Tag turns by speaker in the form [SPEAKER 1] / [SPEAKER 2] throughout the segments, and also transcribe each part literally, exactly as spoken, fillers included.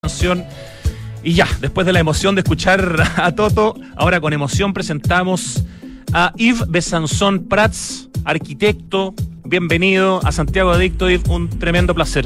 [SPEAKER 1] Canción. Y ya, después de la emoción de escuchar a Toto, ahora con emoción presentamos a Yves Besançon Prats, arquitecto. Bienvenido a Santiago Adicto, Yves, un tremendo placer.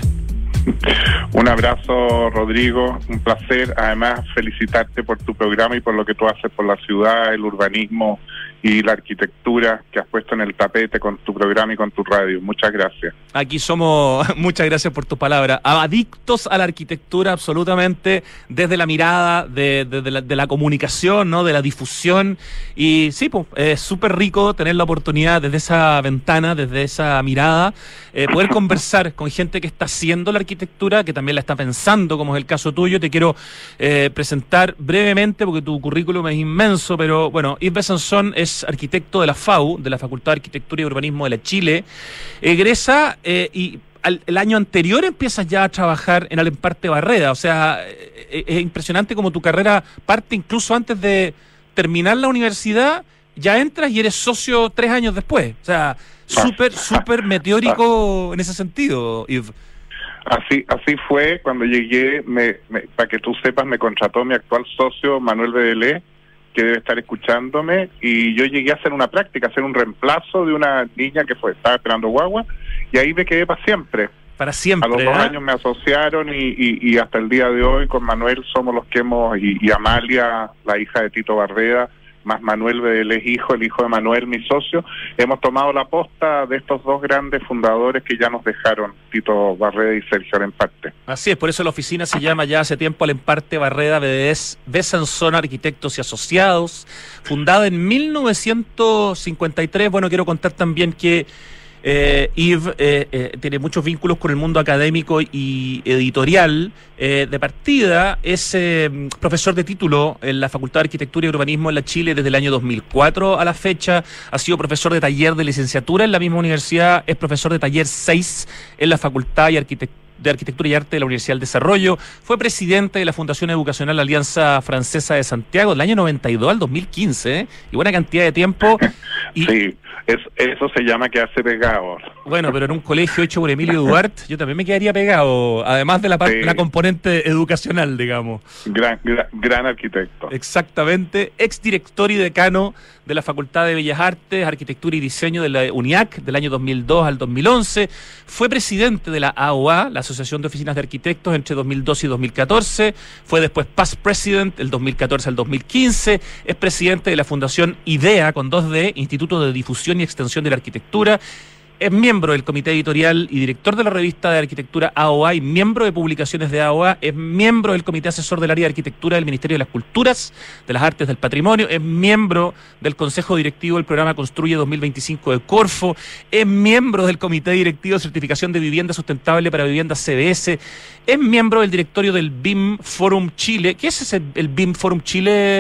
[SPEAKER 2] Un abrazo, Rodrigo, un placer. Además, felicitarte por tu programa y por lo que tú haces por la ciudad, el urbanismo y la arquitectura que has puesto en el tapete con tu programa y con tu radio. Muchas gracias.
[SPEAKER 1] Aquí somos, muchas gracias por tu palabra, adictos a la arquitectura absolutamente, desde la mirada de, de, de, la, de la comunicación, ¿no? De la difusión. Y sí, pues, es súper rico tener la oportunidad desde esa ventana, desde esa mirada, eh, poder conversar con gente que está haciendo la arquitectura, que también la está pensando, como es el caso tuyo. Te quiero eh, presentar brevemente, porque tu currículum es inmenso, pero bueno, Yves Besançon es arquitecto de la F A U, de la Facultad de Arquitectura y Urbanismo de la Chile. Egresa eh, y al, el año anterior empiezas ya a trabajar en Alemparte Barreda. O sea, eh, es impresionante como tu carrera parte incluso antes de terminar la universidad, ya entras y eres socio tres años después. O sea, súper, súper meteórico en ese sentido, Yves.
[SPEAKER 2] Así, así fue cuando llegué, me, me, para que tú sepas, me contrató mi actual socio Manuel Bedelé, que debe estar escuchándome, y yo llegué a hacer una práctica, a hacer un reemplazo de una niña que fue estaba esperando guagua, y ahí me quedé para siempre.
[SPEAKER 1] Para siempre.
[SPEAKER 2] A los dos
[SPEAKER 1] ¿eh?
[SPEAKER 2] años me asociaron y, y, y hasta el día de hoy con Manuel somos los que hemos, y, y Amalia, la hija de Tito Barreda, más Manuel Bedelé, hijo, el hijo de Manuel, mi socio, hemos tomado la posta de estos dos grandes fundadores que ya nos dejaron, Tito Barreda y Sergio Alemparte.
[SPEAKER 1] Así es, por eso la oficina se llama ya hace tiempo Alemparte Barreda Besançon Arquitectos y Asociados, fundada en mil novecientos cincuenta y tres. Bueno, quiero contar también que Eh, Yves eh, eh, tiene muchos vínculos con el mundo académico y editorial. Eh, de partida es eh, profesor de título en la Facultad de Arquitectura y Urbanismo en la Chile desde el año dos mil cuatro a la fecha. Ha sido profesor de taller de licenciatura en la misma universidad. Es profesor de taller seis en la Facultad de Arquitectura de Arquitectura y Arte de la Universidad del Desarrollo. Fue presidente de la Fundación Educacional Alianza Francesa de Santiago del año noventa y dos al dos mil quince, ¿eh? Y buena cantidad de tiempo. Y,
[SPEAKER 2] sí, es, eso se llama quedarse pegado.
[SPEAKER 1] Bueno, pero en un colegio hecho por Emilio Duarte, yo también me quedaría pegado, además de la, parte, sí. la componente educacional, digamos.
[SPEAKER 2] Gran, gran, gran arquitecto.
[SPEAKER 1] Exactamente, exdirector y decano de la Facultad de Bellas Artes, Arquitectura y Diseño de la UNIAC del año dos mil dos al dos mil once. Fue presidente de la A O A, la Asociación de Oficinas de Arquitectos, entre dos mil doce y dos mil catorce. Fue después past president del dos mil catorce al dos mil quince. Es presidente de la Fundación IDEA, con dos D, Instituto de Difusión y Extensión de la Arquitectura. Es miembro del comité editorial y director de la revista de arquitectura A O A y miembro de publicaciones de A O A. Es miembro del comité asesor del área de arquitectura del Ministerio de las Culturas, de las Artes, del Patrimonio. Es miembro del consejo directivo del programa Construye dos mil veinticinco de Corfo. Es miembro del comité directivo de certificación de vivienda sustentable para viviendas C B S. Es miembro del directorio del B I M Forum Chile. ¿Qué es ese, el B I M Forum Chile?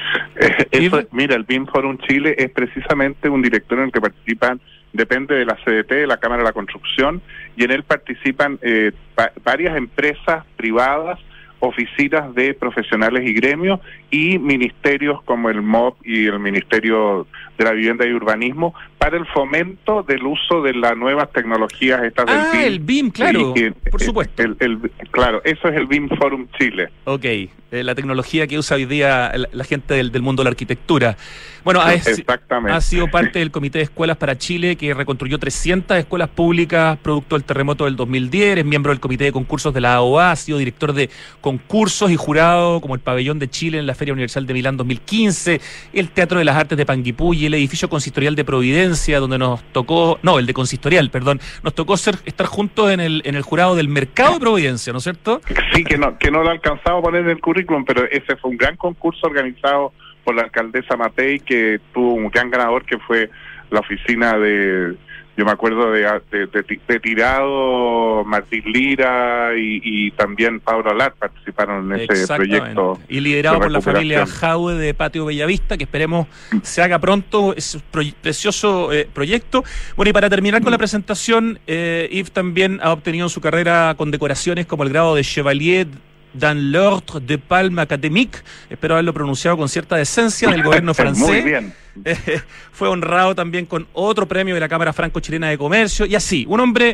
[SPEAKER 2] Eh, eso, mira, el B I M Forum Chile es precisamente un directorio en el que participan, depende de la C D T, de la Cámara de la Construcción, y en él participan eh, va, varias empresas privadas, oficinas de profesionales y gremios, y ministerios como el M O B y el Ministerio de la Vivienda y Urbanismo, para el fomento del uso de las nuevas tecnologías estas del
[SPEAKER 1] ah,
[SPEAKER 2] B I M.
[SPEAKER 1] el B I M, claro,
[SPEAKER 2] y, y,
[SPEAKER 1] por supuesto.
[SPEAKER 2] El, el, el, claro, eso es el B I M Forum Chile.
[SPEAKER 1] Ok, eh, la tecnología que usa hoy día la, la gente del, del mundo de la arquitectura. Bueno, ha,
[SPEAKER 2] Exactamente.
[SPEAKER 1] ha sido parte del Comité de Escuelas para Chile, que reconstruyó trescientas escuelas públicas producto del terremoto del dos mil diez. Es miembro del Comité de Concursos de la A O A, ha sido director de concursos y jurado como el Pabellón de Chile en la Feria Universal de Milán dos mil quince, el Teatro de las Artes de Panguipulli, el edificio consistorial de Providencia, donde nos tocó, no, el de consistorial, perdón, nos tocó ser, estar juntos en el en el jurado del Mercado de Providencia, ¿no es cierto?
[SPEAKER 2] Sí, que no, que no lo alcanzaba a poner en el currículum, pero ese fue un gran concurso organizado por la alcaldesa Matei, que tuvo un gran ganador, que fue la oficina de, yo me acuerdo de, de, de, de Tirado, Martín Lira y, y también Pablo Alar participaron en ese proyecto.
[SPEAKER 1] Y liderado por la familia Jaude de Patio Bellavista, que esperemos se haga pronto, es un pro, precioso eh, proyecto. Bueno, y para terminar con la presentación, eh, Yves también ha obtenido en su carrera condecoraciones como el grado de Chevalier dans l'Ordre de Palme Académique, espero haberlo pronunciado con cierta decencia, del gobierno francés.
[SPEAKER 2] Muy bien.
[SPEAKER 1] Eh, fue honrado también con otro premio de la Cámara Franco-Chilena de Comercio, y así, un hombre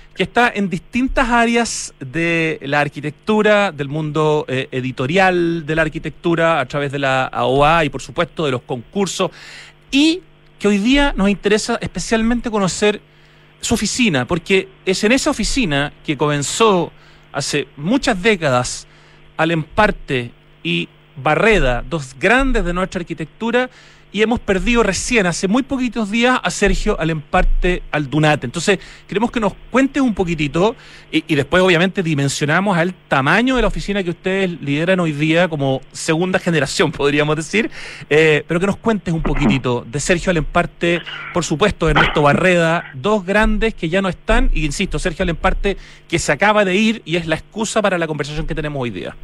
[SPEAKER 1] que está en distintas áreas de la arquitectura, del mundo eh, editorial de la arquitectura, a través de la A O A y por supuesto de los concursos, y que hoy día nos interesa especialmente conocer su oficina, porque es en esa oficina que comenzó hace muchas décadas Alemparte y Barreda, dos grandes de nuestra arquitectura, y hemos perdido recién, hace muy poquitos días, a Sergio Alemparte Aldunate. Entonces, queremos que nos cuentes un poquitito, y, y después obviamente dimensionamos al tamaño de la oficina que ustedes lideran hoy día como segunda generación, podríamos decir, eh, pero que nos cuentes un poquitito de Sergio Alemparte, por supuesto, de Ernesto Barreda, dos grandes que ya no están, y insisto, Sergio Alemparte que se acaba de ir y es la excusa para la conversación que tenemos hoy día.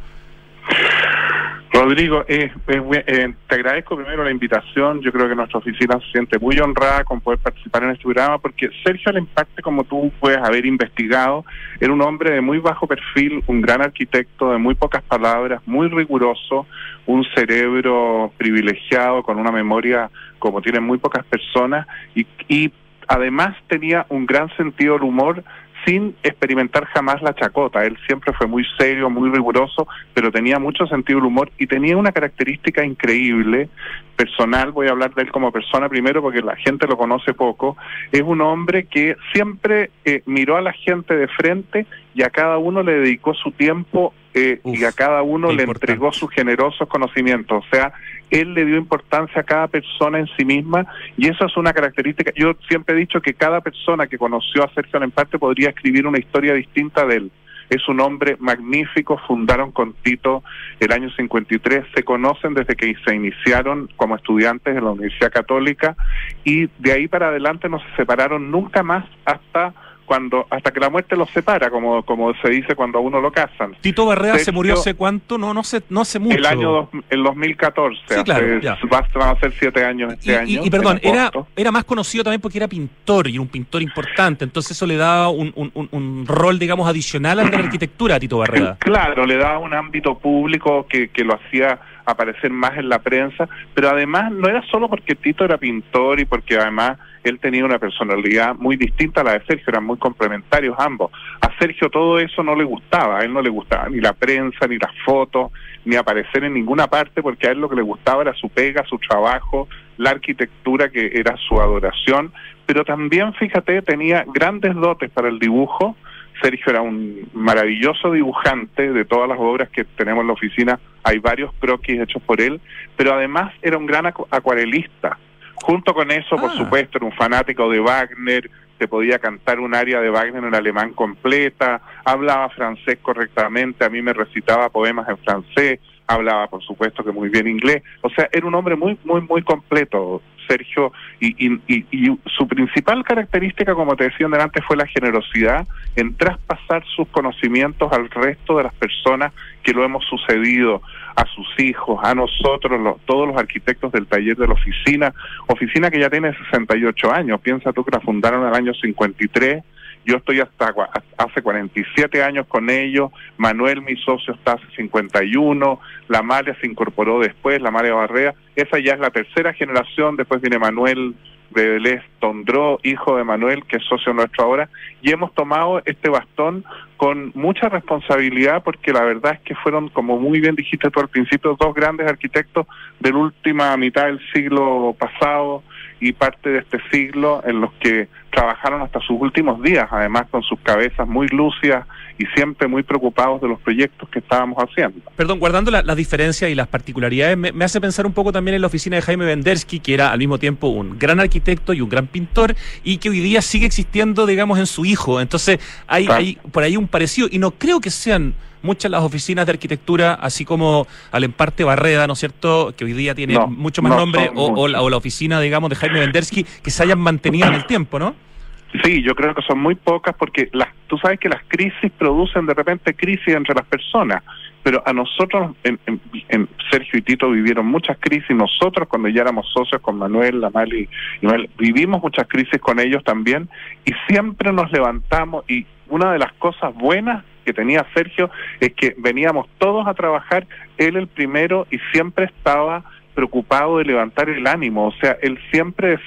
[SPEAKER 2] Rodrigo, eh, eh, eh, te agradezco primero la invitación. Yo creo que nuestra oficina se siente muy honrada con poder participar en este programa, porque Sergio Alemparte, como tú puedes haber investigado, era un hombre de muy bajo perfil, un gran arquitecto, de muy pocas palabras, muy riguroso, un cerebro privilegiado, con una memoria como tienen muy pocas personas, y, y además tenía un gran sentido del humor, sin experimentar jamás la chacota. Él siempre fue muy serio, muy riguroso, pero tenía mucho sentido del humor y tenía una característica increíble, personal. Voy a hablar de él como persona primero porque la gente lo conoce poco. Es un hombre que siempre eh, miró a la gente de frente y a cada uno le dedicó su tiempo eh, Uf, y a cada uno le importante. entregó sus generosos conocimientos. O sea, él le dio importancia a cada persona en sí misma, y eso es una característica. Yo siempre he dicho que cada persona que conoció a Sergio Alemparte podría escribir una historia distinta de él. Es un hombre magnífico, fundaron con Tito el año cincuenta y tres, se conocen desde que se iniciaron como estudiantes en la Universidad Católica, y de ahí para adelante no se separaron nunca más hasta cuando hasta que la muerte los separa, como como se dice cuando a uno lo casan.
[SPEAKER 1] Tito Barreda Sergio, se murió hace cuánto, no no sé, no hace mucho.
[SPEAKER 2] El año dos, el dos mil catorce,
[SPEAKER 1] sí, claro,
[SPEAKER 2] hace,
[SPEAKER 1] ya.
[SPEAKER 2] va, van a ser siete años este
[SPEAKER 1] y,
[SPEAKER 2] año.
[SPEAKER 1] Y, y perdón, era era más conocido también porque era pintor, y era un pintor importante, entonces eso le daba un, un, un, un rol, digamos, adicional al de la arquitectura a Tito Barreda.
[SPEAKER 2] Claro, le daba un ámbito público que, que lo hacía aparecer más en la prensa, pero además no era solo porque Tito era pintor y porque además él tenía una personalidad muy distinta a la de Sergio, eran muy complementarios ambos. A Sergio todo eso no le gustaba, a él no le gustaba ni la prensa, ni las fotos, ni aparecer en ninguna parte, porque a él lo que le gustaba era su pega, su trabajo, la arquitectura, que era su adoración, pero también, fíjate, tenía grandes dotes para el dibujo. Sergio era un maravilloso dibujante. De todas las obras que tenemos en la oficina hay varios croquis hechos por él, pero además era un gran acu- acuarelista. Junto con eso, ah. por supuesto, era un fanático de Wagner, se podía cantar un aria de Wagner en alemán completa, hablaba francés correctamente, a mí me recitaba poemas en francés, hablaba, por supuesto, que muy bien inglés. O sea, era un hombre muy, muy, muy completo, Sergio, y, y, y, y su principal característica, como te decía antes, fue la generosidad en traspasar sus conocimientos al resto de las personas que lo hemos sucedido, a sus hijos, a nosotros, los, todos los arquitectos del taller de la oficina, oficina que ya tiene sesenta y ocho años. Piensa tú que la fundaron en el año cincuenta y tres, yo estoy hasta hace cuarenta y siete años con ellos, Manuel, mi socio, está hace cincuenta y uno, la Malia se incorporó después, la Malia Barrera, esa ya es la tercera generación, después viene Manuel de Deleuze Tondró, hijo de Manuel, que es socio nuestro ahora, y hemos tomado este bastón con mucha responsabilidad, porque la verdad es que fueron, como muy bien dijiste tú al principio, dos grandes arquitectos de la última mitad del siglo pasado y parte de este siglo, en los que trabajaron hasta sus últimos días, además con sus cabezas muy lúcidas y siempre muy preocupados de los proyectos que estábamos haciendo.
[SPEAKER 1] Perdón, guardando las la diferencias y las particularidades, me, me hace pensar un poco también en la oficina de Jaime Vendersky, que era al mismo tiempo un gran arquitecto y un gran pintor, y que hoy día sigue existiendo, digamos, en su hijo. Entonces hay, claro. hay por ahí un parecido, y no creo que sean muchas las oficinas de arquitectura, así como Alemparte Barreda, ¿no es cierto?, que hoy día tiene no, mucho más no nombre, o, o, la, o la oficina, digamos, de Jaime Vendersky, que se hayan mantenido en el tiempo, ¿no?
[SPEAKER 2] Sí, yo creo que son muy pocas, porque las, tú sabes que las crisis producen de repente crisis entre las personas, pero a nosotros, en, en, en Sergio y Tito vivieron muchas crisis, nosotros cuando ya éramos socios con Manuel, la Mali y Manuel, vivimos muchas crisis con ellos también, y siempre nos levantamos, y una de las cosas buenas que tenía Sergio es que veníamos todos a trabajar, él el primero, y siempre estaba preocupado de levantar el ánimo. O sea, él siempre decía,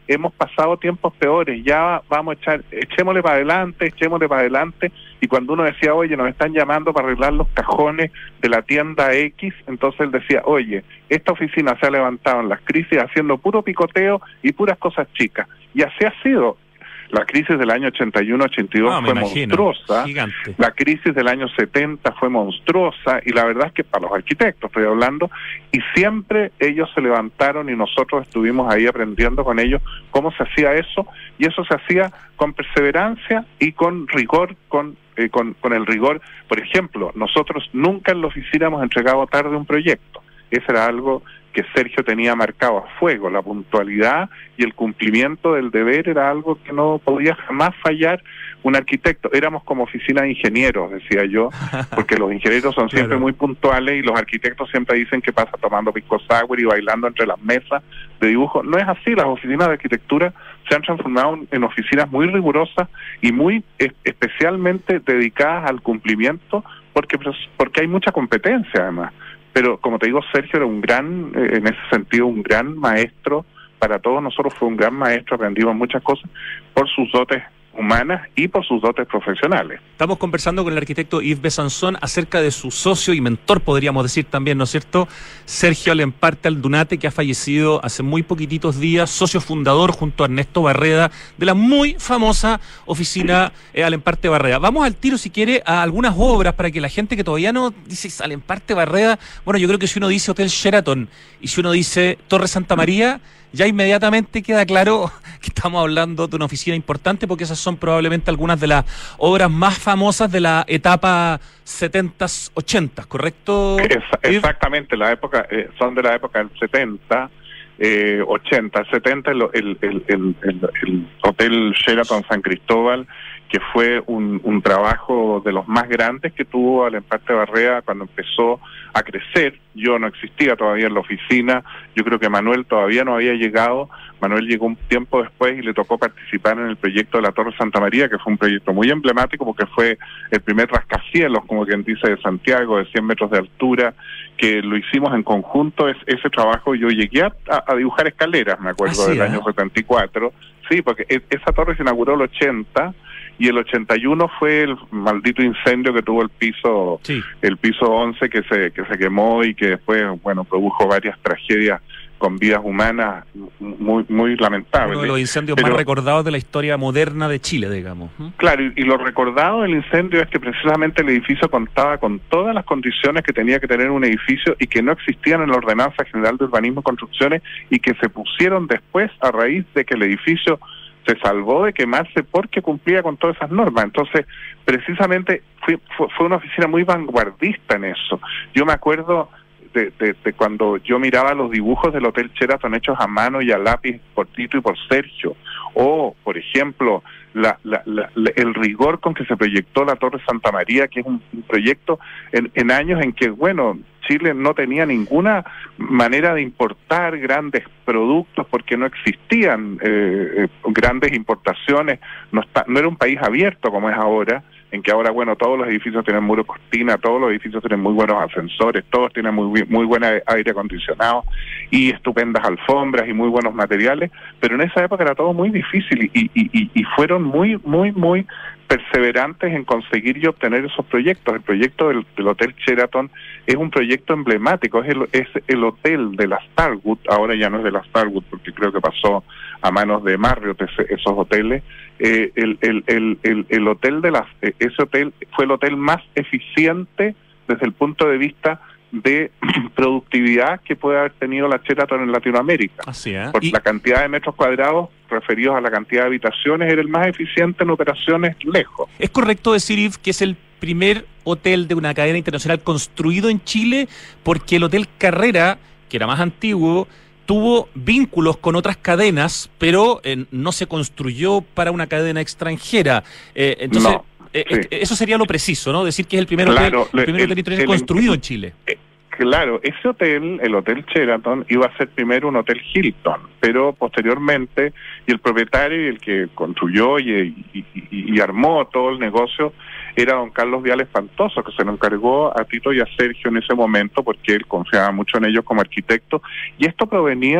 [SPEAKER 2] hemos pasado tiempos peores, ya vamos a echar, echémosle para adelante, echémosle para adelante, y cuando uno decía, oye, nos están llamando para arreglar los cajones de la tienda X, entonces él decía, oye, esta oficina se ha levantado en las crisis haciendo puro picoteo y puras cosas chicas, y así ha sido. La crisis del año ochenta y uno ochenta y dos
[SPEAKER 1] no,
[SPEAKER 2] fue
[SPEAKER 1] imagino,
[SPEAKER 2] monstruosa,
[SPEAKER 1] gigante. La
[SPEAKER 2] crisis del año setenta fue monstruosa, y la verdad es que para los arquitectos estoy hablando, y siempre ellos se levantaron y nosotros estuvimos ahí aprendiendo con ellos cómo se hacía eso, y eso se hacía con perseverancia y con rigor, con, eh, con, con el rigor. Por ejemplo, nosotros nunca en la oficina hemos entregado tarde un proyecto, eso era algo que Sergio tenía marcado a fuego, la puntualidad y el cumplimiento del deber era algo que no podía jamás fallar un arquitecto. Éramos como oficina de ingenieros, decía yo, porque los ingenieros son siempre claro. muy puntuales, y los arquitectos siempre dicen que pasa tomando pisco sour y bailando entre las mesas de dibujo. No es así, las oficinas de arquitectura se han transformado en oficinas muy rigurosas y muy es, especialmente dedicadas al cumplimiento, porque, porque hay mucha competencia además. Pero como te digo, Sergio era un gran, eh, en ese sentido, un gran maestro. Para todos nosotros fue un gran maestro, aprendimos muchas cosas por sus dotes humanas y por sus dotes profesionales.
[SPEAKER 1] Estamos conversando con el arquitecto Yves Besançon acerca de su socio y mentor, podríamos decir también, ¿no es cierto? Sergio Alemparte Aldunate, que ha fallecido hace muy poquititos días, socio fundador junto a Ernesto Barreda de la muy famosa oficina eh, Alemparte Barreda. Vamos al tiro, si quiere, a algunas obras para que la gente que todavía no dice Alemparte Barreda, bueno, yo creo que si uno dice Hotel Sheraton y si uno dice Torre Santa María, ya inmediatamente queda claro que estamos hablando de una oficina importante, porque esas son probablemente algunas de las obras más famosas de la etapa setentas, ochentas, ¿correcto?
[SPEAKER 2] Es, exactamente, la época eh, son de la época del setenta, eh, ochenta, setenta, el, el, el, el, el, el Hotel Sheraton San Cristóbal, que fue un, un trabajo de los más grandes que tuvo Alemparte Barreda cuando empezó a crecer. Yo no existía todavía en la oficina, yo creo que Manuel todavía no había llegado, Manuel llegó un tiempo después y le tocó participar en el proyecto de la Torre Santa María, que fue un proyecto muy emblemático porque fue el primer rascacielos, como quien dice, de Santiago, de cien metros de altura, que lo hicimos en conjunto. Es, ese trabajo yo llegué a, a dibujar escaleras, me acuerdo, ah, sí, del ¿eh? año setenta y cuatro, sí, porque es, esa torre se inauguró el ochenta, y el ochenta y uno fue el maldito incendio que tuvo el piso sí. el piso once, que se que se quemó y que después, bueno, produjo varias tragedias con vidas humanas muy muy lamentables.
[SPEAKER 1] Uno de los incendios Pero, más recordados de la historia moderna de Chile, digamos.
[SPEAKER 2] Claro, y, y lo recordado del incendio es que precisamente el edificio contaba con todas las condiciones que tenía que tener un edificio y que no existían en la Ordenanza General de Urbanismo y Construcciones, y que se pusieron después a raíz de que el edificio se salvó de quemarse porque cumplía con todas esas normas. Entonces, precisamente fue, fue, fue una oficina muy vanguardista en eso. Yo me acuerdo de, de, de cuando yo miraba los dibujos del Hotel Sheraton hechos a mano y a lápiz por Tito y por Sergio, o, por ejemplo, la, la, la, el rigor con que se proyectó la Torre Santa María, que es un, un proyecto en, en años en que, bueno, Chile no tenía ninguna manera de importar grandes productos porque no existían eh, grandes importaciones, no, está, no era un país abierto como es ahora, en que ahora, bueno, todos los edificios tienen muro cortina, todos los edificios tienen muy buenos ascensores, todos tienen muy muy buen aire acondicionado y estupendas alfombras y muy buenos materiales, pero en esa época era todo muy difícil y, y, y, y fueron muy, muy, muy perseverantes en conseguir y obtener esos proyectos. El proyecto del, del Hotel Sheraton es un proyecto emblemático, es el, es el hotel de la Starwood, ahora ya no es de la Starwood porque creo que pasó a manos de Marriott ese, esos hoteles. Eh, el, el, el, el, el hotel de las, ese hotel fue el hotel más eficiente desde el punto de vista de productividad que puede haber tenido la Sheraton en Latinoamérica.
[SPEAKER 1] Así es.
[SPEAKER 2] Por y... la cantidad de metros cuadrados referidos a la cantidad de habitaciones, era el más eficiente en operaciones lejos.
[SPEAKER 1] ¿Es correcto decir, Yves, que es el primer hotel de una cadena internacional construido en Chile? Porque el Hotel Carrera, que era más antiguo, tuvo vínculos con otras cadenas, pero eh, no se construyó para una cadena extranjera. Eh, entonces, no, eh, sí. Eso sería lo preciso, ¿no? Decir que es el primer
[SPEAKER 2] claro,
[SPEAKER 1] hotel, el primer
[SPEAKER 2] el,
[SPEAKER 1] hotel internacional el, construido
[SPEAKER 2] el,
[SPEAKER 1] en Chile.
[SPEAKER 2] Eh, claro, ese hotel, el Hotel Sheraton, iba a ser primero un Hotel Hilton, pero posteriormente, y el propietario y el que construyó y, y, y, y armó todo el negocio, era don Carlos Vial Espantoso, que se lo encargó a Tito y a Sergio en ese momento porque él confiaba mucho en ellos como arquitecto, y esto provenía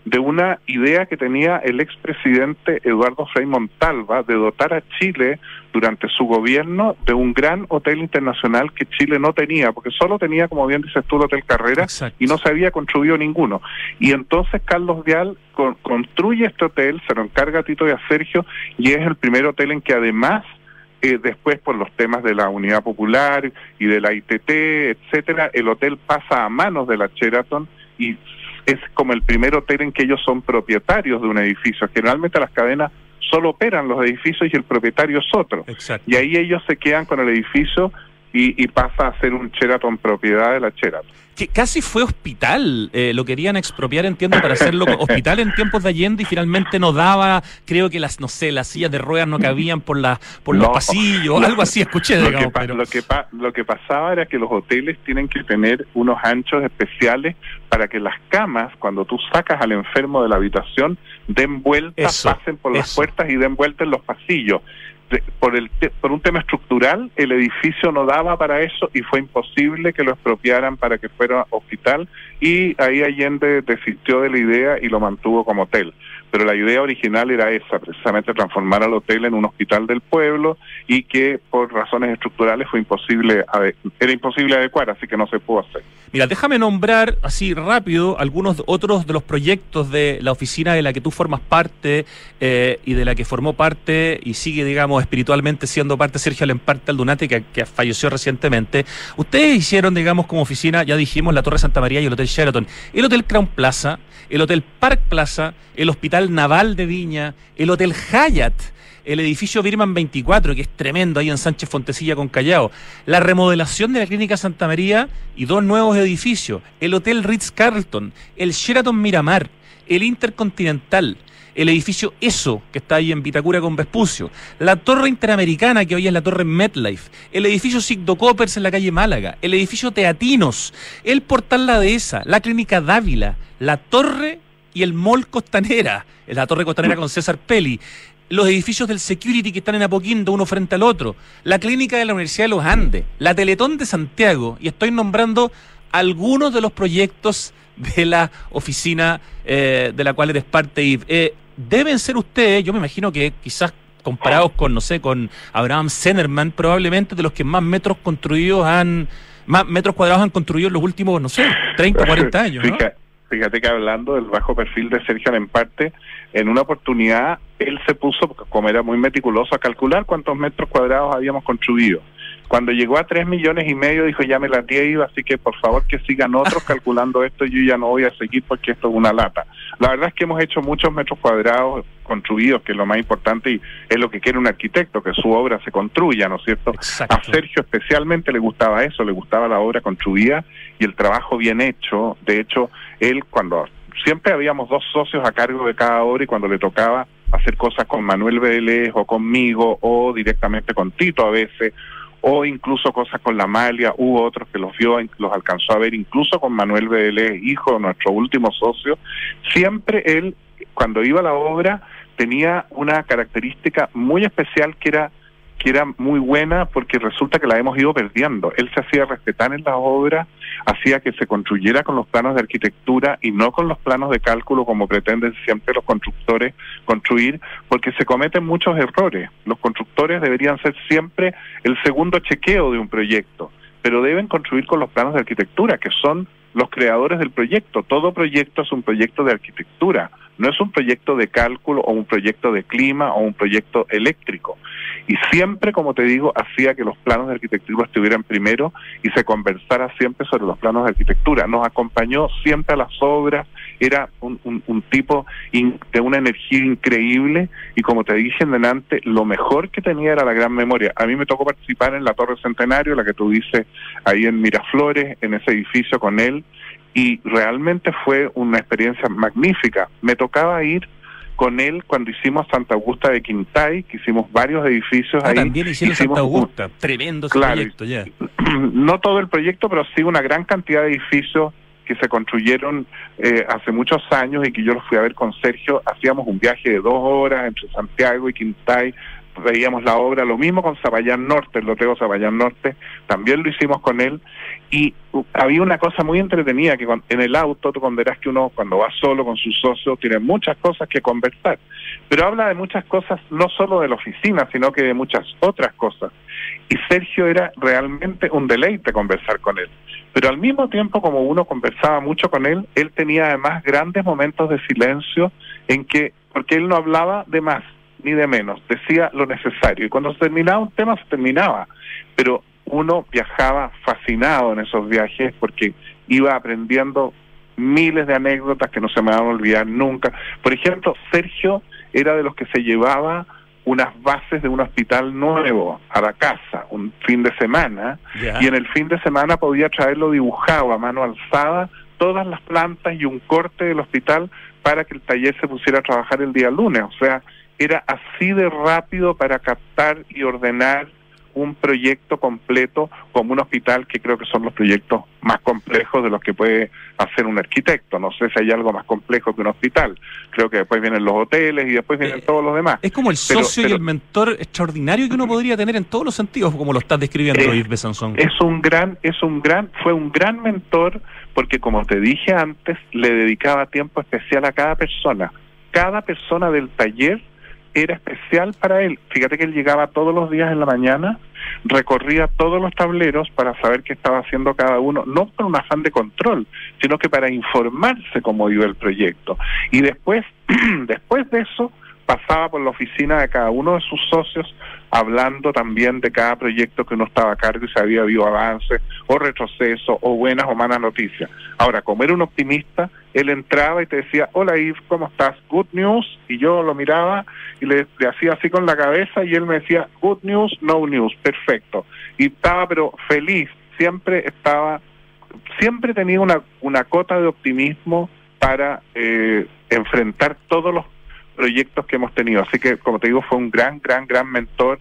[SPEAKER 2] de una idea que tenía el expresidente Eduardo Frei Montalva de dotar a Chile durante su gobierno de un gran hotel internacional que Chile no tenía, porque solo tenía, como bien dices tú, el Hotel Carrera. Exacto. Y no se había construido ninguno. Y entonces Carlos Vial con, construye este hotel, se lo encarga a Tito y a Sergio, y es el primer hotel en que además, eh, después por los temas de la Unidad Popular y de la I T T, etcétera, el hotel pasa a manos de la Sheraton y es como el primer hotel en que ellos son propietarios de un edificio. Generalmente las cadenas solo operan los edificios y el propietario es otro.
[SPEAKER 1] Exacto.
[SPEAKER 2] Y ahí ellos se quedan con el edificio y, y pasa a ser un Sheraton propiedad de la Sheraton.
[SPEAKER 1] Que casi fue hospital, eh, lo querían expropiar, entiendo, para hacerlo hospital en tiempos de Allende y finalmente no daba, creo que las, no sé, las sillas de ruedas no cabían por la por los no, pasillos, no, algo así escuché,
[SPEAKER 2] lo
[SPEAKER 1] digamos.
[SPEAKER 2] Que
[SPEAKER 1] pero...
[SPEAKER 2] lo, que pa, lo que pasaba era que los hoteles tienen que tener unos anchos especiales para que las camas, cuando tú sacas al enfermo de la habitación, den vueltas, eso, pasen por las eso. puertas y den vueltas en los pasillos. Por, el, por un tema estructural, el edificio no daba para eso y fue imposible que lo expropiaran para que fuera hospital, y ahí Allende desistió de la idea y lo mantuvo como hotel. Pero la idea original era esa, precisamente transformar al hotel en un hospital del pueblo, y que por razones estructurales fue imposible, era imposible adecuar, así que no se pudo hacer.
[SPEAKER 1] Mira, déjame nombrar así rápido algunos otros de los proyectos de la oficina de la que tú formas parte eh, y de la que formó parte y sigue, digamos, espiritualmente siendo parte Sergio Alemparte Aldunate, que, que falleció recientemente. Ustedes hicieron, digamos, como oficina, ya dijimos, la Torre Santa María y el Hotel Sheraton, el Hotel Crown Plaza, el Hotel Park Plaza, el Hospital Naval de Viña, el Hotel Hyatt, el edificio Birman veinticuatro, que es tremendo ahí en Sánchez Fontecilla con Callao, la remodelación de la Clínica Santa María y dos nuevos edificios, el Hotel Ritz-Carlton, el Sheraton Miramar, el Intercontinental, el edificio ESO, que está ahí en Vitacura con Vespucio, la Torre Interamericana, que hoy es la Torre MetLife, el edificio Sigdo Coppers en la calle Málaga, el edificio Teatinos, el Portal La Dehesa, la Clínica Dávila, la Torre y el Mall Costanera, la Torre Costanera con César Peli, los edificios del Security que están en Apoquindo, uno frente al otro, la Clínica de la Universidad de los Andes, la Teletón de Santiago, y estoy nombrando algunos de los proyectos de la oficina eh, de la cual eres parte. Y eh, deben ser ustedes, yo me imagino que quizás comparados con, no sé, con Abraham Zenerman, probablemente de los que más metros construidos han, más metros cuadrados han construido en los últimos, no sé, treinta, cuarenta años, ¿no?
[SPEAKER 2] Fíjate, fíjate que hablando del bajo perfil de Sergio Alemparte, en una oportunidad él se puso, como era muy meticuloso, a calcular cuántos metros cuadrados habíamos construido. Cuando llegó a tres millones y medio dijo, ya me la he ido, así que por favor que sigan otros calculando esto, yo ya no voy a seguir porque esto es una lata. La verdad es que hemos hecho muchos metros cuadrados construidos, que es lo más importante y es lo que quiere un arquitecto, que su obra se construya, ¿no es cierto?
[SPEAKER 1] Exacto.
[SPEAKER 2] A Sergio especialmente le gustaba eso, le gustaba la obra construida y el trabajo bien hecho. De hecho, él cuando siempre habíamos dos socios a cargo de cada obra, y cuando le tocaba hacer cosas con Manuel Vélez o conmigo o directamente con Tito a veces, o incluso cosas con la Amalia, hubo otros que los vio, los alcanzó a ver incluso con Manuel Vélez, hijo de nuestro último socio. Siempre él, cuando iba a la obra, tenía una característica muy especial que era que era muy buena, porque resulta que la hemos ido perdiendo. Él se hacía respetar en la obra, hacía que se construyera con los planos de arquitectura y no con los planos de cálculo como pretenden siempre los constructores construir, porque se cometen muchos errores. Los constructores deberían ser siempre el segundo chequeo de un proyecto, pero deben construir con los planos de arquitectura, que son los creadores del proyecto. Todo proyecto es un proyecto de arquitectura, no es un proyecto de cálculo o un proyecto de clima o un proyecto eléctrico. Y siempre, como te digo, hacía que los planos de arquitectura estuvieran primero y se conversara siempre sobre los planos de arquitectura. Nos acompañó siempre a las obras, era un, un, un tipo in, de una energía increíble, y como te dije en delante, lo mejor que tenía era la gran memoria. A mí me tocó participar en la Torre Centenario, la que tú dices, ahí en Miraflores, en ese edificio con él, y realmente fue una experiencia magnífica. Me tocaba ir con él cuando hicimos Santa Augusta de Quintay, que hicimos varios edificios
[SPEAKER 1] ah,
[SPEAKER 2] ahí.
[SPEAKER 1] También hicieron Santa Augusta, un, tremendo ese
[SPEAKER 2] claro,
[SPEAKER 1] proyecto ya.
[SPEAKER 2] No todo el proyecto, pero sí una gran cantidad de edificios que se construyeron eh, hace muchos años y que yo los fui a ver con Sergio. Hacíamos un viaje de dos horas entre Santiago y Quintay, veíamos la obra, lo mismo con Zapallán Norte, el loteo Zapallán Norte, también lo hicimos con él, y uh, había una cosa muy entretenida, que con, en el auto, tú verás que uno cuando va solo con su socio tiene muchas cosas que conversar, pero habla de muchas cosas, no solo de la oficina, sino que de muchas otras cosas, y Sergio era realmente un deleite conversar con él, pero al mismo tiempo, como uno conversaba mucho con él, él tenía además grandes momentos de silencio, en que, porque él no hablaba de más, ni de menos, decía lo necesario, y cuando se terminaba un tema, se terminaba, pero uno viajaba fascinado en esos viajes, porque iba aprendiendo miles de anécdotas que no se me van a olvidar nunca. Por ejemplo, Sergio era de los que se llevaba unas bases de un hospital nuevo a la casa, un fin de semana, yeah. y en el fin de semana podía traerlo dibujado a mano alzada, todas las plantas y un corte del hospital para que el taller se pusiera a trabajar el día lunes, o sea, era así de rápido para captar y ordenar un proyecto completo como un hospital, que creo que son los proyectos más complejos de los que puede hacer un arquitecto. No sé si hay algo más complejo que un hospital. Creo que después vienen los hoteles y después vienen eh, todos los demás.
[SPEAKER 1] Es como el socio pero, pero, y el mentor extraordinario que uno podría tener en todos los sentidos, como lo estás describiendo, eh, Yves Besanzón.
[SPEAKER 2] Es un gran, es un gran, fue un gran mentor, porque como te dije antes, le dedicaba tiempo especial a cada persona. Cada persona del taller era especial para él. Fíjate que él llegaba todos los días en la mañana, recorría todos los tableros para saber qué estaba haciendo cada uno, no con un afán de control, sino que para informarse cómo iba el proyecto. Y después, después de eso, pasaba por la oficina de cada uno de sus socios, hablando también de cada proyecto que uno estaba a cargo y si había habido avances o retroceso o buenas o malas noticias. Ahora, como era un optimista, él entraba y te decía, hola Yves, ¿cómo estás? Good news, y yo lo miraba y le, le hacía así con la cabeza y él me decía, good news, no news, perfecto. Y estaba pero feliz, siempre estaba, siempre tenía una, una cota de optimismo para eh, enfrentar todos los proyectos que hemos tenido, así que como te digo fue un gran, gran, gran mentor.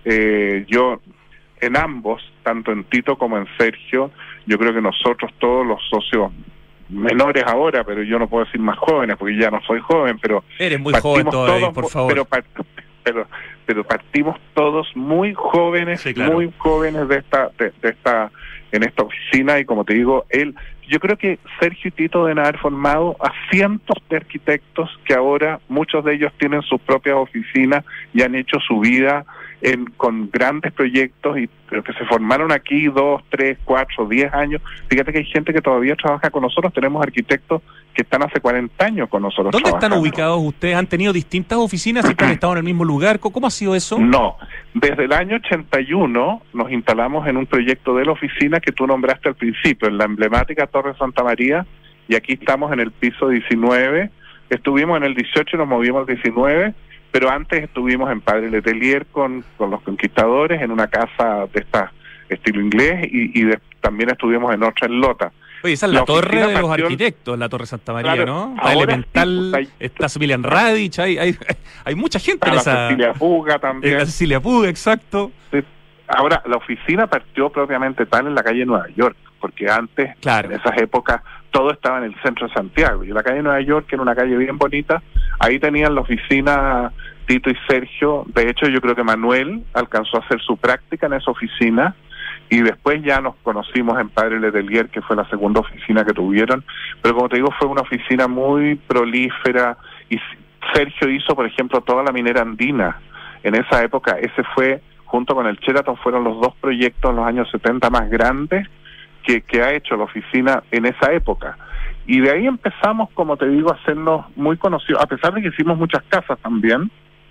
[SPEAKER 2] Eh, yo en ambos, tanto en Tito como en Sergio, yo creo que nosotros todos los socios menores ahora, pero yo no puedo decir más jóvenes porque ya no soy joven, pero
[SPEAKER 1] eres muy joven todavía,
[SPEAKER 2] todos,
[SPEAKER 1] por favor,
[SPEAKER 2] pero, pero, pero partimos todos muy jóvenes, sí, claro. muy jóvenes de esta, de, de esta, en esta oficina, y como te digo, él yo creo que Sergio y Tito deben haber formado a cientos de arquitectos que ahora muchos de ellos tienen sus propias oficinas y han hecho su vida en, con grandes proyectos, y pero que se formaron aquí dos, tres, cuatro, diez años. Fíjate que hay gente que todavía trabaja con nosotros, tenemos arquitectos que están hace cuarenta años con nosotros.
[SPEAKER 1] ¿Dónde están ubicados ustedes? ¿Han tenido distintas oficinas? ¿Siempre han estado en el mismo lugar? ¿Cómo ha sido eso?
[SPEAKER 2] No, desde el año ochenta y uno nos instalamos en un proyecto de la oficina que tú nombraste al principio, en la emblemática Torre Santa María, y aquí estamos en el piso diecinueve, estuvimos en el dieciocho y nos movimos al diecinueve, pero antes estuvimos en Padre Letelier con, con los conquistadores, en una casa de esta estilo inglés, y, y de, también estuvimos en otra en Lota.
[SPEAKER 1] Oye, esa es la, la torre de los arquitectos, la Torre Santa María, claro, ¿no? Está Elemental, sí, hay, está Emilian Radich, hay, hay, hay mucha gente en esa...
[SPEAKER 2] La Cecilia Puga también.
[SPEAKER 1] La Cecilia Puga, exacto.
[SPEAKER 2] Sí. Ahora, la oficina partió propiamente tal en la calle Nueva York, porque antes, claro, en esas épocas, todo estaba en el centro de Santiago, y la calle Nueva York, que era una calle bien bonita, ahí tenían la oficina Tito y Sergio. De hecho, yo creo que Manuel alcanzó a hacer su práctica en esa oficina, y después ya nos conocimos en Padre Letelier, que fue la segunda oficina que tuvieron, pero como te digo, fue una oficina muy prolífera, y Sergio hizo, por ejemplo, toda la minera andina. En esa época, ese fue, junto con el Sheraton, fueron los dos proyectos en los años setenta más grandes que, que ha hecho la oficina en esa época. Y de ahí empezamos, como te digo, a hacernos muy conocidos, a pesar de que hicimos muchas casas también,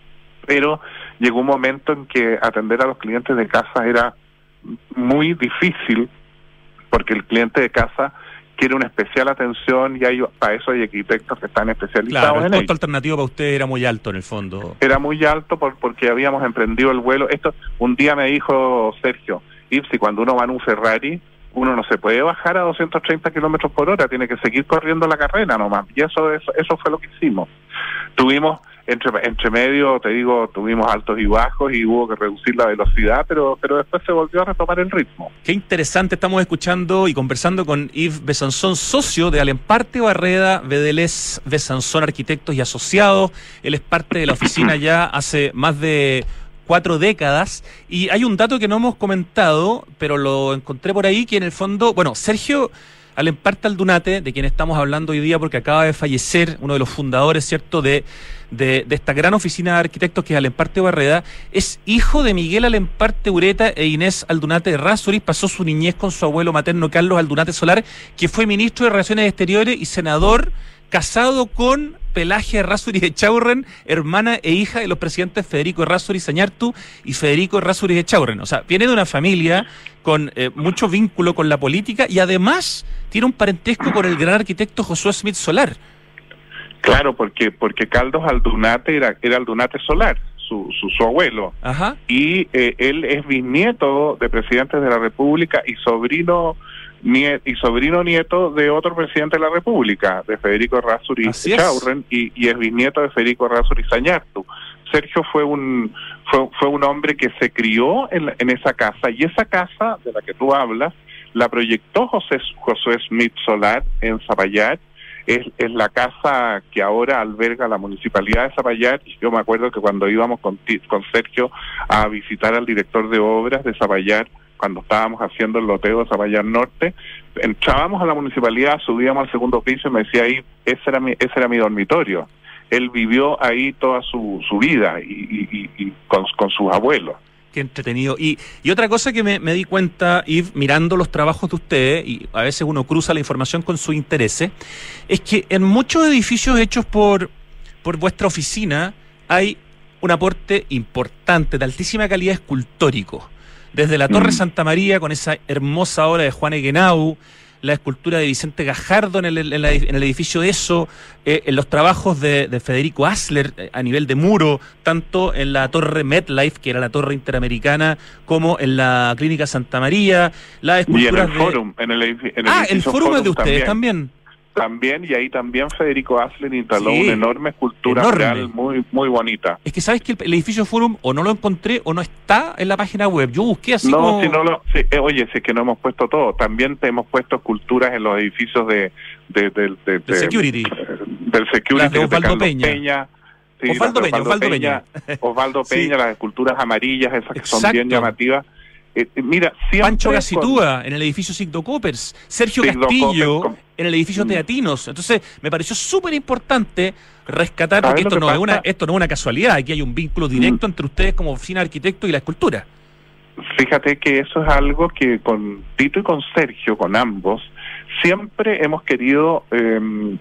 [SPEAKER 2] pero llegó un momento en que atender a los clientes de casa era muy difícil, porque el cliente de casa quiere una especial atención, y hay, para eso hay arquitectos que están especializados.
[SPEAKER 1] Claro, el
[SPEAKER 2] en
[SPEAKER 1] costo alternativo para usted era muy alto en el fondo.
[SPEAKER 2] Era muy alto por, porque habíamos emprendido el vuelo. Esto, un día me dijo Sergio, Ipsi, cuando uno va en un Ferrari, uno no se puede bajar a doscientos treinta kilómetros por hora, tiene que seguir corriendo la carrera nomás, y eso, eso, eso fue lo que hicimos. Tuvimos, entre, entre medio, te digo, tuvimos altos y bajos y hubo que reducir la velocidad, pero pero después se volvió a retomar el ritmo.
[SPEAKER 1] Qué interesante, estamos escuchando y conversando con Yves Besanzón, socio de Alemparte Barreda, Bedelés Besanzón Arquitectos y Asociados. Él es parte de la oficina ya hace más de cuatro décadas. Y hay un dato que no hemos comentado, pero lo encontré por ahí, que en el fondo, bueno, Sergio Alemparte Aldunate, de quien estamos hablando hoy día porque acaba de fallecer, uno de los fundadores, ¿cierto?, de, de, de esta gran oficina de arquitectos que es Alemparte Barreda, es hijo de Miguel Alemparte Ureta e Inés Aldunate de Errázuriz. Pasó su niñez con su abuelo materno Carlos Aldunate Solar, que fue ministro de Relaciones Exteriores y senador, casado con Pelagia Errázuriz Echaurren, hermana e hija de los presidentes Federico Errázuriz Zañartu y Federico Errázuriz Echaurren. O sea, viene de una familia con eh, mucho vínculo con la política y además tiene un parentesco con el gran arquitecto Josué Smith Solar.
[SPEAKER 2] Claro, porque porque Carlos Aldunate era, era Aldunate Solar, su, su, su abuelo.
[SPEAKER 1] Ajá.
[SPEAKER 2] Y eh, él es bisnieto de presidentes de la República y sobrino Niet, y sobrino nieto de otro presidente de la República, de Federico Errázuriz Echaurren, y, y es bisnieto de Federico Errázuriz Zañartu. Sergio fue un fue, fue un hombre que se crió en, en esa casa, y esa casa de la que tú hablas la proyectó José, Josué Smith Solar en Zapallar. Es, es la casa que ahora alberga la Municipalidad de Zapallar, y yo me acuerdo que cuando íbamos con, con Sergio a visitar al director de obras de Zapallar, cuando estábamos haciendo el loteo de Zapallar Norte, entrábamos a la municipalidad, subíamos al segundo piso y me decía ahí, ese era mi, ese era mi dormitorio. Él vivió ahí toda su, su vida y, y, y con, con sus abuelos.
[SPEAKER 1] Qué entretenido. Y, y otra cosa que me, me di cuenta, Yves, mirando los trabajos de ustedes, y a veces uno cruza la información con sus intereses, es que en muchos edificios hechos por, por vuestra oficina hay un aporte importante, de altísima calidad escultórico. Desde la Torre Santa María, con esa hermosa obra de Juan Eguenau, la escultura de Vicente Gajardo en el, en la, en el edificio de eso, eh, en los trabajos de, de Federico Asler eh, a nivel de muro, tanto en la Torre MetLife, que era la Torre Interamericana, como en la Clínica Santa María, las esculturas
[SPEAKER 2] y en el
[SPEAKER 1] de...
[SPEAKER 2] Forum, en el, en el
[SPEAKER 1] ah, el Forum es de ustedes también.
[SPEAKER 2] también. También, y ahí también Federico Asler instaló
[SPEAKER 1] Sí,
[SPEAKER 2] una enorme escultura
[SPEAKER 1] enorme.
[SPEAKER 2] mural muy muy bonita.
[SPEAKER 1] Es que sabes que el, el edificio Forum o no lo encontré o no está en la página web. Yo busqué así
[SPEAKER 2] no,
[SPEAKER 1] como...
[SPEAKER 2] si no lo, si, eh, oye, si es que no hemos puesto todo. También te hemos puesto esculturas en los edificios de, de, de, de, de,
[SPEAKER 1] de security.
[SPEAKER 2] Del security
[SPEAKER 1] Las de Osvaldo
[SPEAKER 2] de
[SPEAKER 1] Peña.
[SPEAKER 2] Peña. Sí,
[SPEAKER 1] Osvaldo Peña, Osvaldo Peña.
[SPEAKER 2] Osvaldo Peña,
[SPEAKER 1] Sí.
[SPEAKER 2] Las esculturas amarillas, esas que
[SPEAKER 1] Exacto.
[SPEAKER 2] son bien llamativas. Eh, eh, mira, siempre
[SPEAKER 1] Pancho Gacitúa
[SPEAKER 2] con...
[SPEAKER 1] en el edificio Sigdo Coppers, Sergio
[SPEAKER 2] Sigdo
[SPEAKER 1] Castillo
[SPEAKER 2] Coppers, con...
[SPEAKER 1] en el edificio
[SPEAKER 2] Mm.
[SPEAKER 1] Teatinos. Entonces, me pareció súper importante rescatar, porque esto no,
[SPEAKER 2] pasa?
[SPEAKER 1] es una, esto no es una casualidad, aquí hay un vínculo directo
[SPEAKER 2] Mm.
[SPEAKER 1] entre ustedes como oficina de arquitectos y la escultura.
[SPEAKER 2] Fíjate que eso es algo que con Tito y con Sergio, con ambos, siempre hemos querido, eh,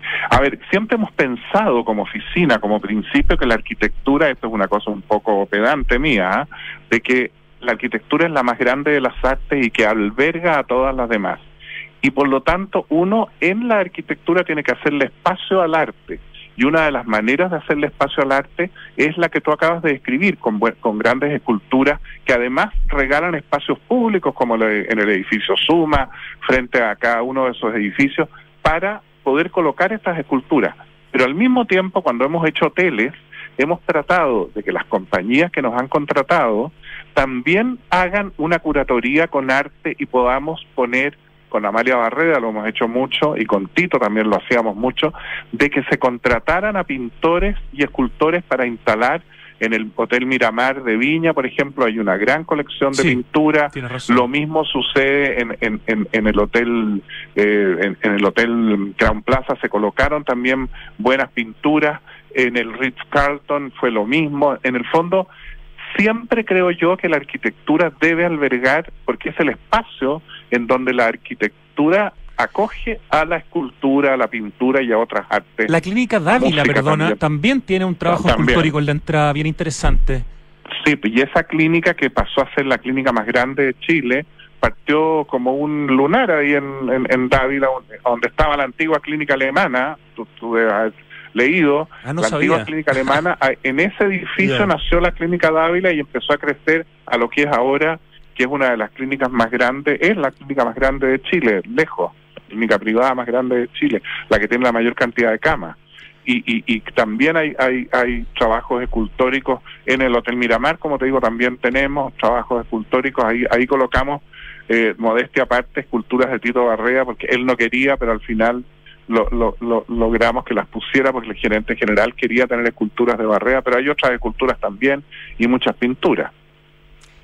[SPEAKER 2] a ver, siempre hemos pensado como oficina, como principio, que la arquitectura, esto es una cosa un poco pedante mía, ¿eh? de que la arquitectura es la más grande de las artes y que alberga a todas las demás. Y por lo tanto, uno en la arquitectura tiene que hacerle espacio al arte. Y una de las maneras de hacerle espacio al arte es la que tú acabas de describir, con, con grandes esculturas que además regalan espacios públicos, como en el edificio Suma, frente a cada uno de esos edificios, para poder colocar estas esculturas. Pero al mismo tiempo, cuando hemos hecho hoteles, hemos tratado de que las compañías que nos han contratado también hagan una curatoría con arte y podamos poner, con Amalia Barreda lo hemos hecho mucho y con Tito también lo hacíamos mucho, de que se contrataran a pintores y escultores para instalar en el Hotel Miramar de Viña, por ejemplo, hay una gran colección de
[SPEAKER 1] Sí,
[SPEAKER 2] pintura.
[SPEAKER 1] razón.
[SPEAKER 2] Lo mismo sucede en, en, en, en el hotel eh, en, en el Hotel Crown Plaza, se colocaron también buenas pinturas. En el Ritz-Carlton fue lo mismo. En el fondo, siempre creo yo que la arquitectura debe albergar, porque es el espacio en donde la arquitectura acoge a la escultura, a la pintura y a otras artes.
[SPEAKER 1] La Clínica Dávila, perdona, también. también tiene un trabajo también. escultórico en la entrada bien interesante.
[SPEAKER 2] Sí, y esa clínica, que pasó a ser la clínica más grande de Chile, partió como un lunar ahí en, en, en Dávila, donde estaba la antigua clínica alemana. Tú, tú debes haber leído,
[SPEAKER 1] ah, no
[SPEAKER 2] la
[SPEAKER 1] sabía.
[SPEAKER 2] antigua clínica alemana. En ese edificio yeah. nació la Clínica Dávila y empezó a crecer a lo que es ahora, que es una de las clínicas más grandes, es la clínica más grande de Chile, lejos, la clínica privada más grande de Chile, la que tiene la mayor cantidad de camas. Y, y, y también hay, hay, hay trabajos escultóricos en el Hotel Miramar, como te digo, también tenemos trabajos escultóricos, ahí, ahí colocamos, eh, modestia aparte, esculturas de Tito Barreda, porque él no quería, pero al final Lo, lo, lo, logramos que las pusiera, porque el gerente general quería tener esculturas de Barreda, pero hay otras esculturas también y muchas pinturas.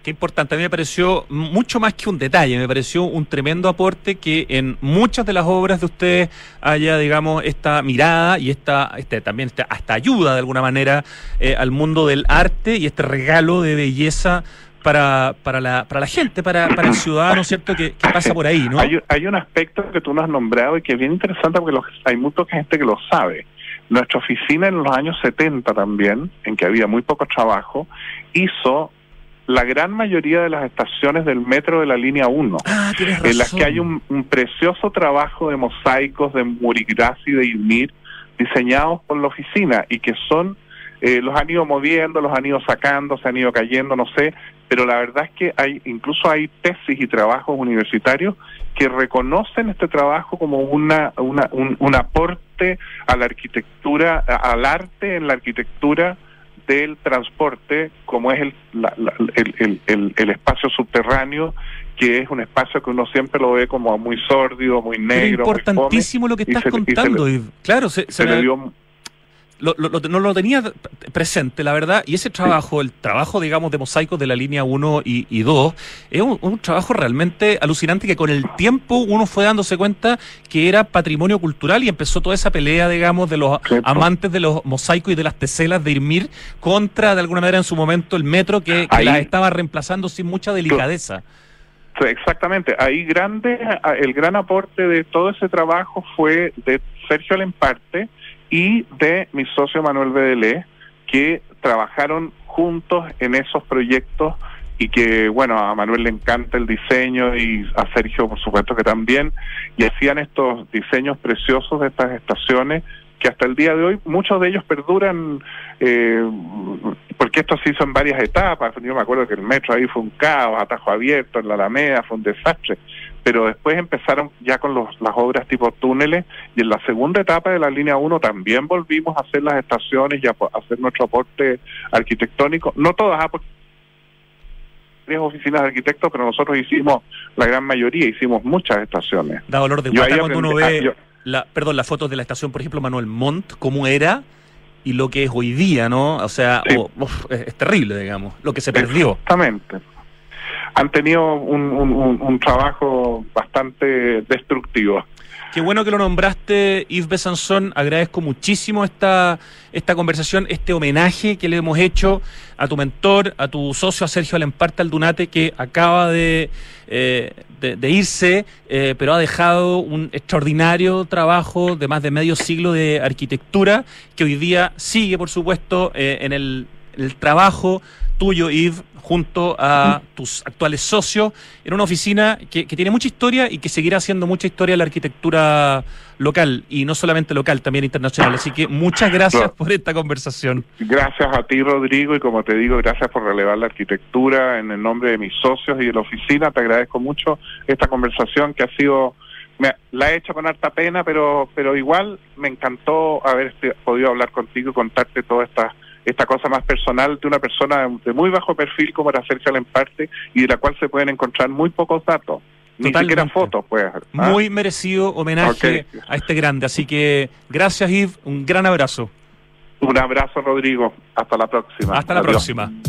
[SPEAKER 1] Qué importante, a mí me pareció mucho más que un detalle, me pareció un tremendo aporte que en muchas de las obras de ustedes haya, digamos, esta mirada y esta este, también esta, hasta ayuda de alguna manera eh, al mundo del arte y este regalo de belleza para para la para la gente, para, para el ciudadano, ¿cierto?, que, que pasa por ahí, ¿no?
[SPEAKER 2] Hay, hay un aspecto que tú nos has nombrado y que es bien interesante porque los, hay mucha gente que lo sabe. Nuestra oficina en los años setenta también, en que había muy poco trabajo, hizo la gran mayoría de las estaciones del metro de la línea uno,
[SPEAKER 1] ah, tienes razón,
[SPEAKER 2] en las que hay un, un precioso trabajo de mosaicos, de Murigrassi y de Ymir, diseñados por la oficina, y que son, eh, los han ido moviendo, los han ido sacando, se han ido cayendo, no sé, pero la verdad es que hay, incluso hay tesis y trabajos universitarios que reconocen este trabajo como una, una un, un aporte a la arquitectura, al arte en la arquitectura del transporte, como es el, la, la, el, el, el, el espacio subterráneo, que es un espacio que uno siempre lo ve como muy sórdido, muy negro.
[SPEAKER 1] Pero importantísimo
[SPEAKER 2] muy
[SPEAKER 1] lo que estás
[SPEAKER 2] se,
[SPEAKER 1] contando,
[SPEAKER 2] y
[SPEAKER 1] y claro, se, se,
[SPEAKER 2] se
[SPEAKER 1] me,
[SPEAKER 2] le dio...
[SPEAKER 1] Lo, lo, no lo tenía presente, la verdad, y ese trabajo, el trabajo, digamos, de mosaicos de la línea uno y, y dos, es un, un trabajo realmente alucinante que con el tiempo uno fue dándose cuenta que era patrimonio cultural y empezó toda esa pelea, digamos, de los sí, amantes de los mosaicos y de las teselas de Ymir contra, de alguna manera, en su momento, el metro que, que las estaba reemplazando sin mucha delicadeza.
[SPEAKER 2] Exactamente, ahí grande, el gran aporte de todo ese trabajo fue de Sergio Lemparte y de mi socio Manuel Bedelé, que trabajaron juntos en esos proyectos y que, bueno, a Manuel le encanta el diseño y a Sergio, por supuesto, que también, y hacían estos diseños preciosos de estas estaciones que hasta el día de hoy muchos de ellos perduran, eh, porque esto se hizo en varias etapas. Yo me acuerdo que el metro ahí fue un caos, atajo abierto, en la Alameda fue un desastre, pero después empezaron ya con los, las obras tipo túneles, y en la segunda etapa de la línea uno también volvimos a hacer las estaciones y a, a hacer nuestro aporte arquitectónico, no todas, ah, porque varias oficinas de arquitectos, pero nosotros hicimos la gran mayoría, hicimos muchas estaciones.
[SPEAKER 1] Da dolor de guata cuando uno ve... Yo, La, perdón, las fotos de la estación, por ejemplo, Manuel Montt, cómo era y lo que es hoy día, ¿no? O sea, sí. oh, oh, es, es terrible, digamos, lo que se perdió.
[SPEAKER 2] Exactamente. Han tenido un, un, un, un trabajo bastante destructivo.
[SPEAKER 1] Qué bueno que lo nombraste, Yves Besançon. Agradezco muchísimo esta, esta conversación, este homenaje que le hemos hecho a tu mentor, a tu socio, a Sergio Lemparte Aldunate, que acaba de, eh, de, de irse, eh, pero ha dejado un extraordinario trabajo de más de medio siglo de arquitectura, que hoy día sigue, por supuesto, eh, en el, el trabajo tuyo, Yves, junto a tus actuales socios, en una oficina que, que tiene mucha historia y que seguirá haciendo mucha historia en la arquitectura local, y no solamente local, también internacional. Así que muchas gracias no. por esta conversación.
[SPEAKER 2] Gracias a ti, Rodrigo, y como te digo, gracias por relevar la arquitectura en el nombre de mis socios y de la oficina. Te agradezco mucho esta conversación que ha sido... Me, la he hecho con harta pena, pero pero igual me encantó haber podido hablar contigo y contarte toda esta... esta cosa más personal de una persona de muy bajo perfil como era Sergio Lemparte, y de la cual se pueden encontrar muy pocos datos, ni Totalmente. siquiera fotos, pues. ¿Ah?
[SPEAKER 1] Muy merecido homenaje okay. a este grande, así que gracias, Yves, un gran abrazo.
[SPEAKER 2] Un abrazo, Rodrigo, hasta la próxima.
[SPEAKER 1] Hasta la
[SPEAKER 2] Adiós.
[SPEAKER 1] próxima.